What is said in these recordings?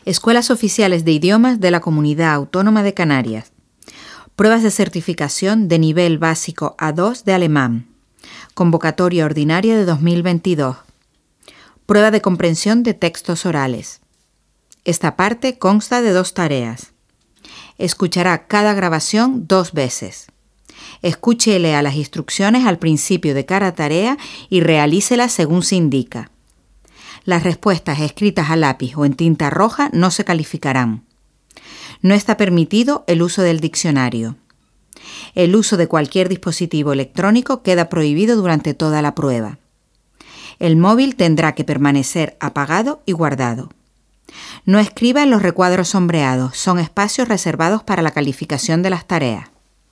Escuelas Oficiales de Idiomas de la Comunidad Autónoma de Canarias. Pruebas de certificación de nivel básico A2 de alemán. Convocatoria ordinaria de 2022. Prueba de comprensión de textos orales. Esta parte consta de 2 tareas. Escuchará cada grabación 2 veces. Escuche y lea las instrucciones al principio de cada tarea y realícelas según se indica. Las respuestas escritas a lápiz o en tinta roja no se calificarán. No está permitido el uso del diccionario. El uso de cualquier dispositivo electrónico queda prohibido durante toda la prueba. El móvil tendrá que permanecer apagado y guardado. No escriba en los recuadros sombreados, son espacios reservados para la calificación de las tareas.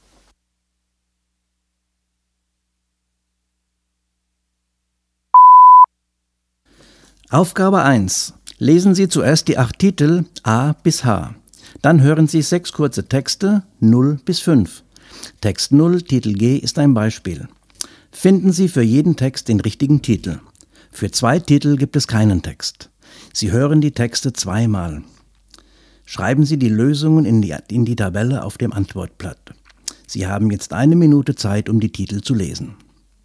Aufgabe 1. Lesen Sie zuerst die 8 Titel A bis H. Dann hören Sie 6 kurze Texte 0 bis 5. Text 0, Titel G ist ein Beispiel. Finden Sie für jeden Text den richtigen Titel. Für 2 Titel gibt es keinen Text. Sie hören die Texte zweimal. Schreiben Sie die Lösungen in die Tabelle auf dem Antwortblatt. Sie haben jetzt 1 Minute Zeit, um die Titel zu lesen.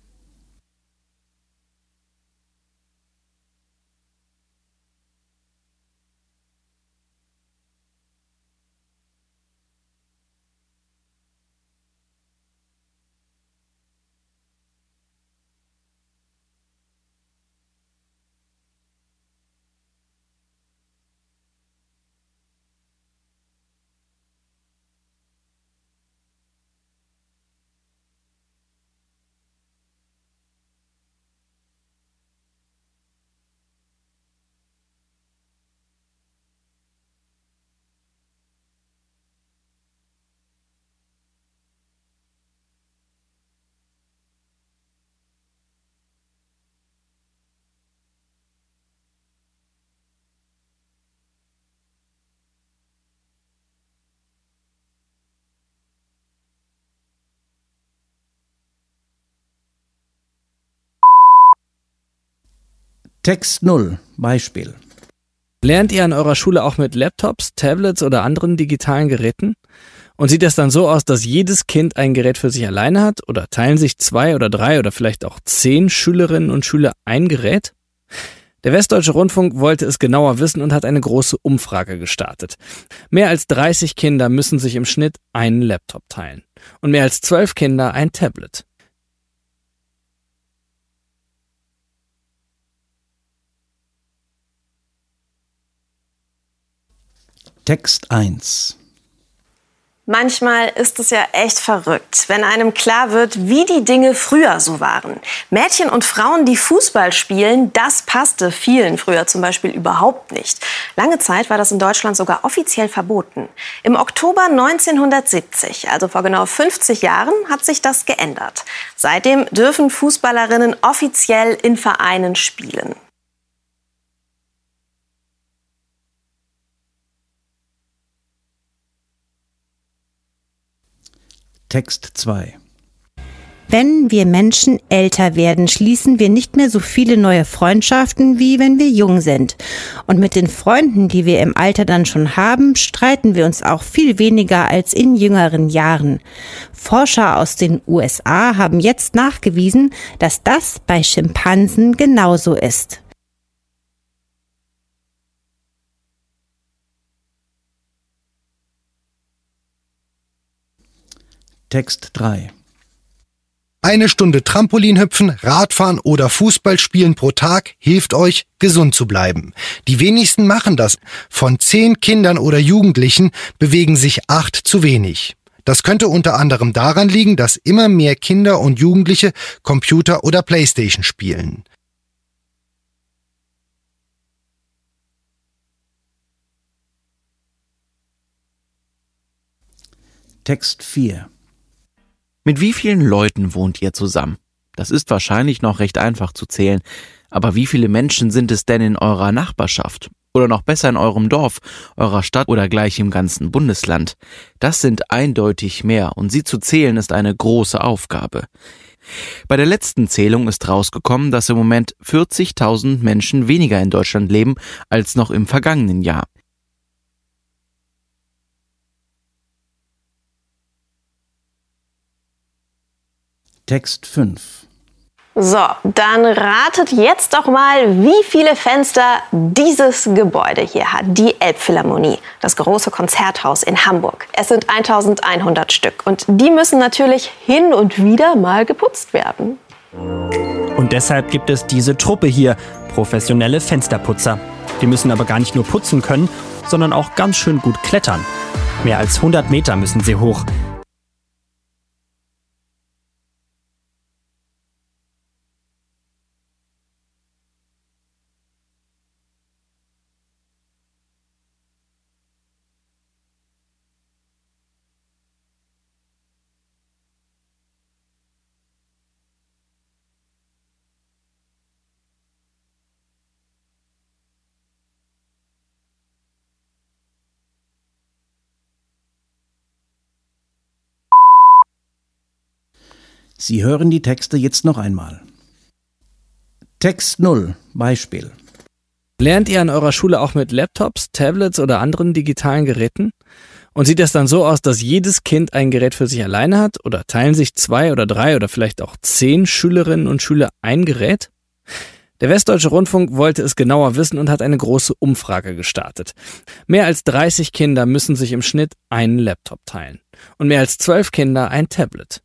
Text 0, Beispiel. Lernt ihr an eurer Schule auch mit Laptops, Tablets oder anderen digitalen Geräten? Und sieht das dann so aus, dass jedes Kind ein Gerät für sich alleine hat? Oder teilen sich 2 oder 3 oder vielleicht auch 10 Schülerinnen und Schüler ein Gerät? Der Westdeutsche Rundfunk wollte es genauer wissen und hat eine große Umfrage gestartet. Mehr als 30 Kinder müssen sich im Schnitt einen Laptop teilen. Und mehr als 12 Kinder ein Tablet. Text 1. Manchmal ist es ja echt verrückt, wenn einem klar wird, wie die Dinge früher so waren. Mädchen und Frauen, die Fußball spielen, das passte vielen früher zum Beispiel überhaupt nicht. Lange Zeit war das in Deutschland sogar offiziell verboten. Im Oktober 1970, also vor genau 50 Jahren, hat sich das geändert. Seitdem dürfen Fußballerinnen offiziell in Vereinen spielen. Text 2. Wenn wir Menschen älter werden, schließen wir nicht mehr so viele neue Freundschaften, wie wenn wir jung sind. Und mit den Freunden, die wir im Alter dann schon haben, streiten wir uns auch viel weniger als in jüngeren Jahren. Forscher aus den USA haben jetzt nachgewiesen, dass das bei Schimpansen genauso ist. Text 3. 1 Stunde Trampolinhüpfen, Radfahren oder Fußball spielen pro Tag hilft euch, gesund zu bleiben. Die wenigsten machen das. Von 10 Kindern oder Jugendlichen bewegen sich 8 zu wenig. Das könnte unter anderem daran liegen, dass immer mehr Kinder und Jugendliche Computer oder Playstation spielen. Text 4. Mit wie vielen Leuten wohnt ihr zusammen? Das ist wahrscheinlich noch recht einfach zu zählen. Aber wie viele Menschen sind es denn in eurer Nachbarschaft? Oder noch besser in eurem Dorf, eurer Stadt oder gleich im ganzen Bundesland? Das sind eindeutig mehr und sie zu zählen ist eine große Aufgabe. Bei der letzten Zählung ist rausgekommen, dass im Moment 40.000 Menschen weniger in Deutschland leben als noch im vergangenen Jahr. Text 5. So, dann ratet jetzt doch mal, wie viele Fenster dieses Gebäude hier hat. Die Elbphilharmonie, das große Konzerthaus in Hamburg. Es sind 1100 Stück und die müssen natürlich hin und wieder mal geputzt werden. Und deshalb gibt es diese Truppe hier, professionelle Fensterputzer. Die müssen aber gar nicht nur putzen können, sondern auch ganz schön gut klettern. Mehr als 100 Meter müssen sie hoch. Sie hören die Texte jetzt noch einmal. Text 0, Beispiel. Lernt ihr an eurer Schule auch mit Laptops, Tablets oder anderen digitalen Geräten? Und sieht es dann so aus, dass jedes Kind ein Gerät für sich alleine hat? Oder teilen sich 2 oder 3 oder vielleicht auch 10 Schülerinnen und Schüler ein Gerät? Der Westdeutsche Rundfunk wollte es genauer wissen und hat eine große Umfrage gestartet. Mehr als 30 Kinder müssen sich im Schnitt einen Laptop teilen. Und mehr als 12 Kinder ein Tablet.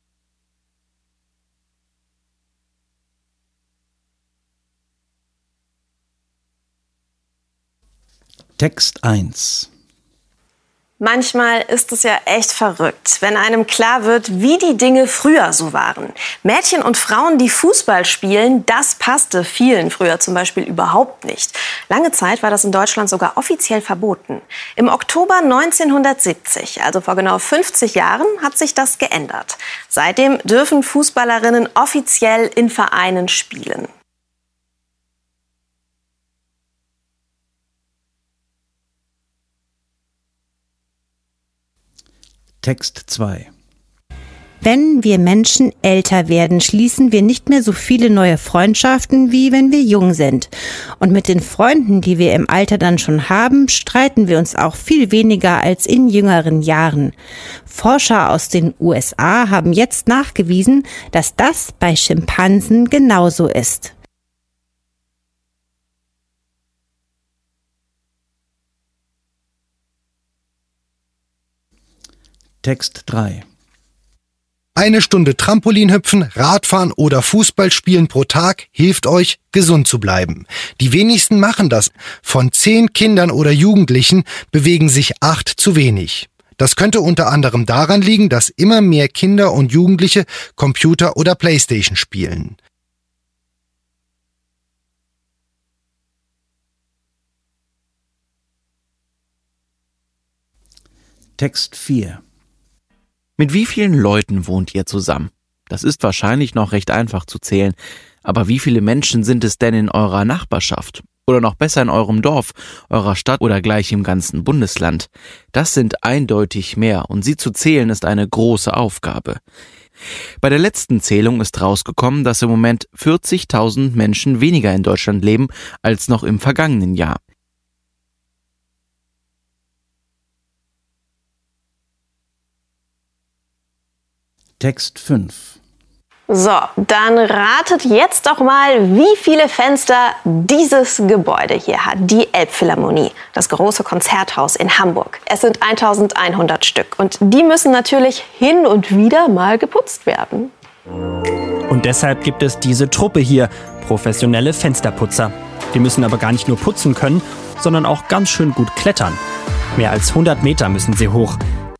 Text 1. Manchmal ist es ja echt verrückt, wenn einem klar wird, wie die Dinge früher so waren. Mädchen und Frauen, die Fußball spielen, das passte vielen früher zum Beispiel überhaupt nicht. Lange Zeit war das in Deutschland sogar offiziell verboten. Im Oktober 1970, also vor genau 50 Jahren, hat sich das geändert. Seitdem dürfen Fußballerinnen offiziell in Vereinen spielen. Text 2. Wenn wir Menschen älter werden, schließen wir nicht mehr so viele neue Freundschaften, wie wenn wir jung sind. Und mit den Freunden, die wir im Alter dann schon haben, streiten wir uns auch viel weniger als in jüngeren Jahren. Forscher aus den USA haben jetzt nachgewiesen, dass das bei Schimpansen genauso ist. Text 3. Eine Stunde Trampolinhüpfen, Radfahren oder Fußball spielen pro Tag hilft euch, gesund zu bleiben. Die wenigsten machen das. Von 10 Kindern oder Jugendlichen bewegen sich 8 zu wenig. Das könnte unter anderem daran liegen, dass immer mehr Kinder und Jugendliche Computer oder Playstation spielen. Text 4. Mit wie vielen Leuten wohnt ihr zusammen? Das ist wahrscheinlich noch recht einfach zu zählen. Aber wie viele Menschen sind es denn in eurer Nachbarschaft? Oder noch besser in eurem Dorf, eurer Stadt oder gleich im ganzen Bundesland? Das sind eindeutig mehr und sie zu zählen ist eine große Aufgabe. Bei der letzten Zählung ist rausgekommen, dass im Moment 40.000 Menschen weniger in Deutschland leben als noch im vergangenen Jahr. Text 5. So, dann ratet jetzt doch mal, wie viele Fenster dieses Gebäude hier hat. Die Elbphilharmonie, das große Konzerthaus in Hamburg. Es sind 1100 Stück und die müssen natürlich hin und wieder mal geputzt werden. Und deshalb gibt es diese Truppe hier, professionelle Fensterputzer. Die müssen aber gar nicht nur putzen können, sondern auch ganz schön gut klettern. Mehr als 100 Meter müssen sie hoch.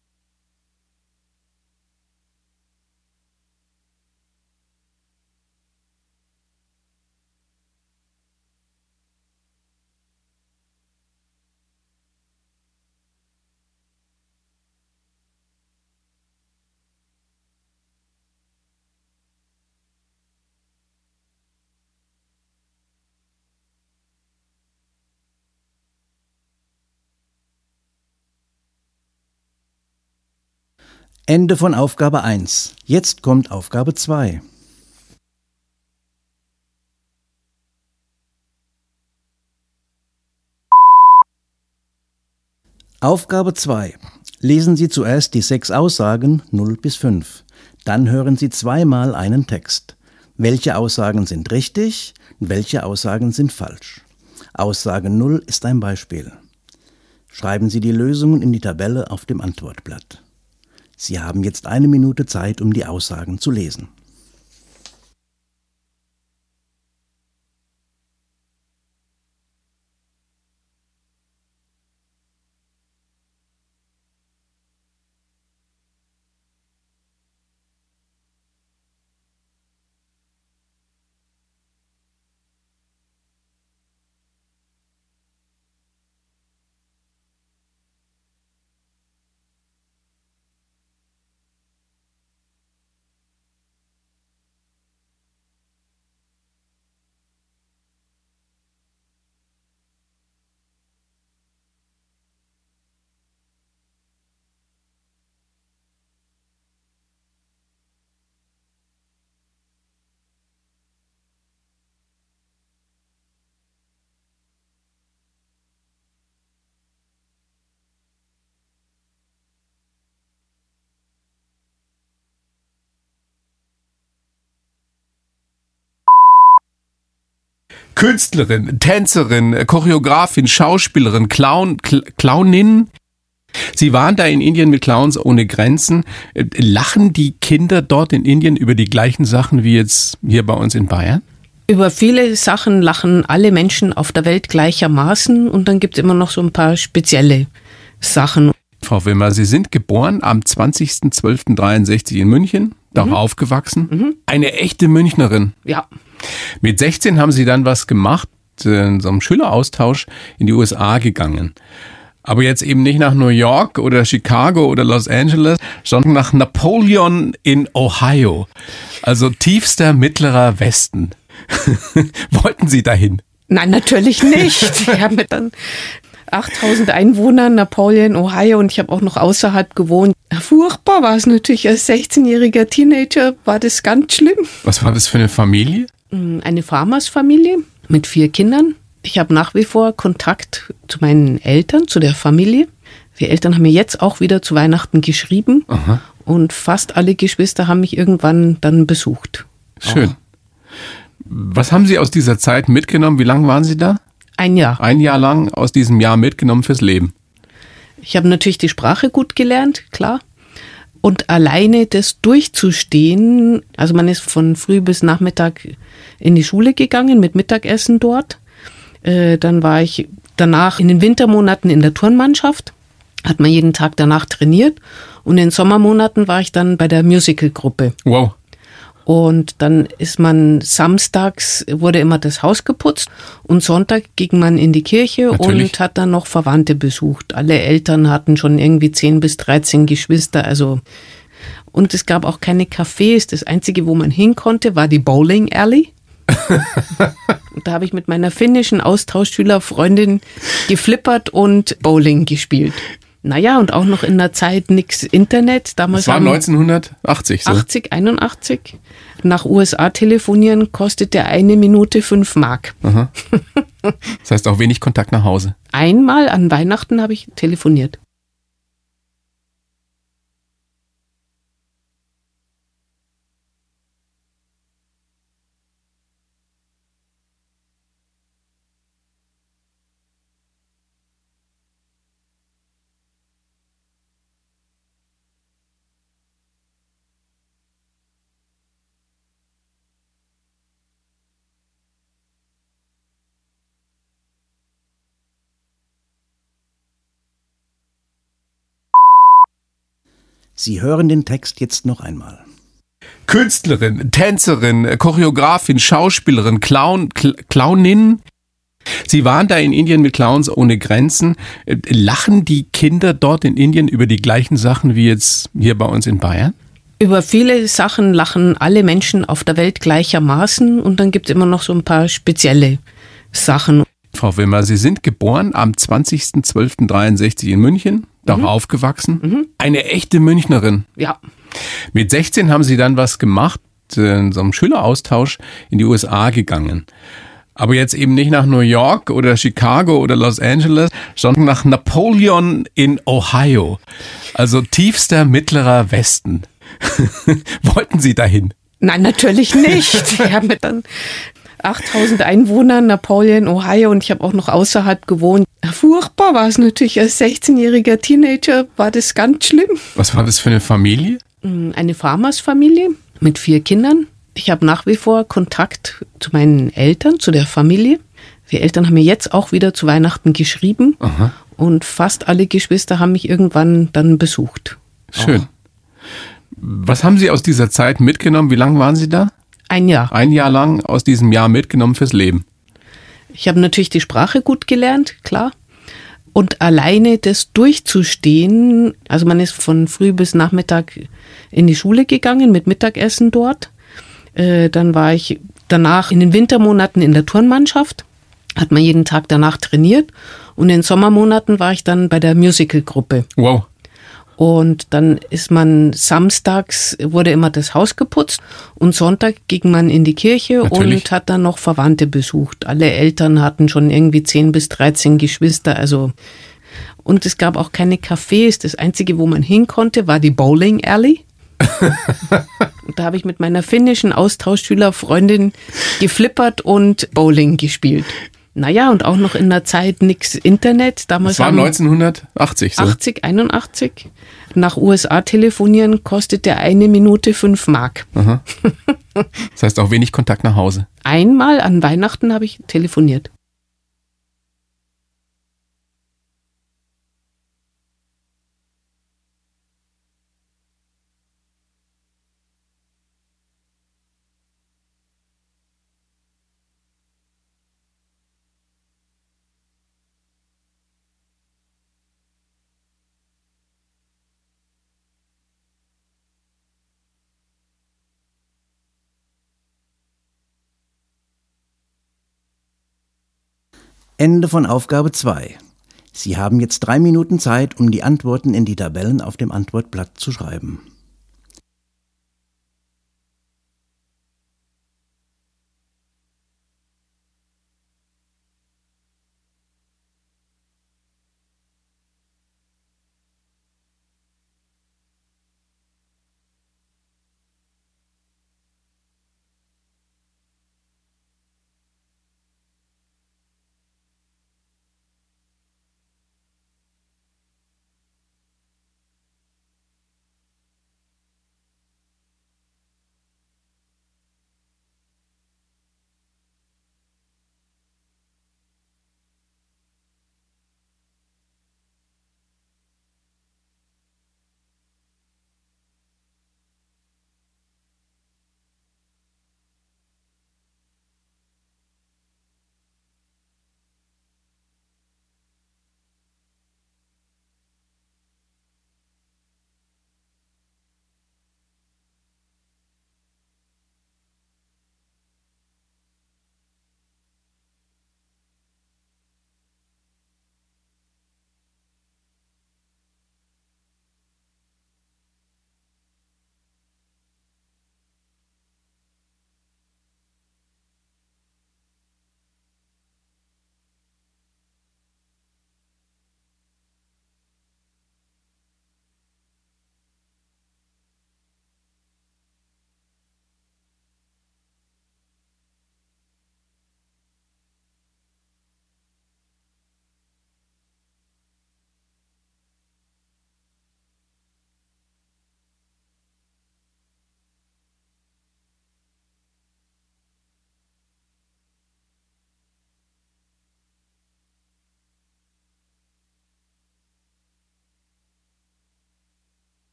Ende von Aufgabe 1. Jetzt kommt Aufgabe 2. Aufgabe 2. Lesen Sie zuerst die 6 Aussagen 0 bis 5. Dann hören Sie zweimal einen Text. Welche Aussagen sind richtig und welche Aussagen sind falsch? Aussage 0 ist ein Beispiel. Schreiben Sie die Lösungen in die Tabelle auf dem Antwortblatt. Sie haben jetzt 1 Minute Zeit, um die Aussagen zu lesen. Künstlerin, Tänzerin, Choreografin, Schauspielerin, Clownin. Sie waren da in Indien mit Clowns ohne Grenzen. Lachen die Kinder dort in Indien über die gleichen Sachen wie jetzt hier bei uns in Bayern? Über viele Sachen lachen alle Menschen auf der Welt gleichermaßen und dann gibt es immer noch so ein paar spezielle Sachen. Frau Wimmer, Sie sind geboren am 20.12.63 in München, da aufgewachsen. Eine echte Münchnerin. Ja. Mit 16 haben Sie dann was gemacht, in so einem Schüleraustausch in die USA gegangen. Aber jetzt eben nicht nach New York oder Chicago oder Los Angeles, sondern nach Napoleon in Ohio. Also tiefster mittlerer Westen. Wollten Sie dahin? Nein, natürlich nicht. Wir haben dann 8000 Einwohner, Napoleon, Ohio, und ich habe auch noch außerhalb gewohnt. Furchtbar war es natürlich. Als 16-jähriger Teenager war das ganz schlimm. Was war das für eine Familie? Eine Farmersfamilie mit 4 Kindern. Ich habe nach wie vor Kontakt zu meinen Eltern, zu der Familie. Die Eltern haben mir jetzt auch wieder zu Weihnachten geschrieben. Aha. Und fast alle Geschwister haben mich irgendwann dann besucht. Schön. Auch. Was haben Sie aus dieser Zeit mitgenommen? Wie lange waren Sie da? 1 Jahr. 1 Jahr lang aus diesem Jahr mitgenommen fürs Leben. Ich habe natürlich die Sprache gut gelernt, klar. Und alleine das durchzustehen, also man ist von früh bis Nachmittag in die Schule gegangen mit Mittagessen dort. Dann war ich danach in den Wintermonaten in der Turnmannschaft, hat man jeden Tag danach trainiert. Und in den Sommermonaten war ich dann bei der Musicalgruppe. Wow. Und dann ist man samstags, wurde immer das Haus geputzt und Sonntag ging man in die Kirche. Natürlich. Und hat dann noch Verwandte besucht. Alle Eltern hatten schon irgendwie 10 bis 13 Geschwister, also. Und es gab auch keine Cafés. Das Einzige, wo man hin konnte, war die Bowling Alley. Und da habe ich mit meiner finnischen Austauschschülerfreundin geflippert und Bowling gespielt. Naja, und auch noch in der Zeit nix Internet. Damals das war 1980, so? 81. Nach USA telefonieren kostete 1 Minute 5 Mark. Aha. Das heißt auch wenig Kontakt nach Hause. Einmal an Weihnachten habe ich telefoniert. Sie hören den Text jetzt noch einmal. Künstlerin, Tänzerin, Choreografin, Schauspielerin, Clownin. Sie waren da in Indien mit Clowns ohne Grenzen. Lachen die Kinder dort in Indien über die gleichen Sachen wie jetzt hier bei uns in Bayern? Über viele Sachen lachen alle Menschen auf der Welt gleichermaßen und dann gibt es immer noch so ein paar spezielle Sachen. Frau Wimmer, Sie sind geboren am 20.12.63 in München, da aufgewachsen. Eine echte Münchnerin. Ja. Mit 16 haben Sie dann was gemacht, in so einem Schüleraustausch in die USA gegangen. Aber jetzt eben nicht nach New York oder Chicago oder Los Angeles, sondern nach Napoleon in Ohio. Also tiefster mittlerer Westen. Wollten Sie dahin? Nein, natürlich nicht. Wir haben dann 8000 Einwohner, Napoleon, Ohio, und ich habe auch noch außerhalb gewohnt. Furchtbar war es natürlich. Als 16-jähriger Teenager war das ganz schlimm. Was war das für eine Familie? Eine Farmersfamilie mit 4 Kindern. Ich habe nach wie vor Kontakt zu meinen Eltern, zu der Familie. Die Eltern haben mir jetzt auch wieder zu Weihnachten geschrieben. Aha. Und fast alle Geschwister haben mich irgendwann dann besucht. Schön. Auch. Was haben Sie aus dieser Zeit mitgenommen? Wie lange waren Sie da? 1 Jahr. 1 Jahr lang aus diesem Jahr mitgenommen fürs Leben. Ich habe natürlich die Sprache gut gelernt, klar. Und alleine das durchzustehen, also man ist von früh bis Nachmittag in die Schule gegangen, mit Mittagessen dort. Dann war ich danach in den Wintermonaten in der Turnmannschaft, hat man jeden Tag danach trainiert. Und in den Sommermonaten war ich dann bei der Musicalgruppe. Wow. Und dann ist man samstags, wurde immer das Haus geputzt und Sonntag ging man in die Kirche Natürlich. Und hat dann noch Verwandte besucht. Alle Eltern hatten schon irgendwie 10 bis 13 Geschwister, also. Und es gab auch keine Cafés. Das Einzige, wo man hin konnte, war die Bowling Alley. Und da habe ich mit meiner finnischen Austauschschülerfreundin geflippert und Bowling gespielt. Naja, und auch noch in der Zeit nix Internet. Damals das war 1980, so? 81. Nach USA telefonieren kostete 1 Minute 5 Mark. Aha. Das heißt auch wenig Kontakt nach Hause. Einmal an Weihnachten habe ich telefoniert. Ende von Aufgabe 2. Sie haben jetzt 3 Minuten Zeit, um die Antworten in die Tabellen auf dem Antwortblatt zu schreiben.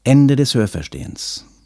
Ende des Hörverstehens.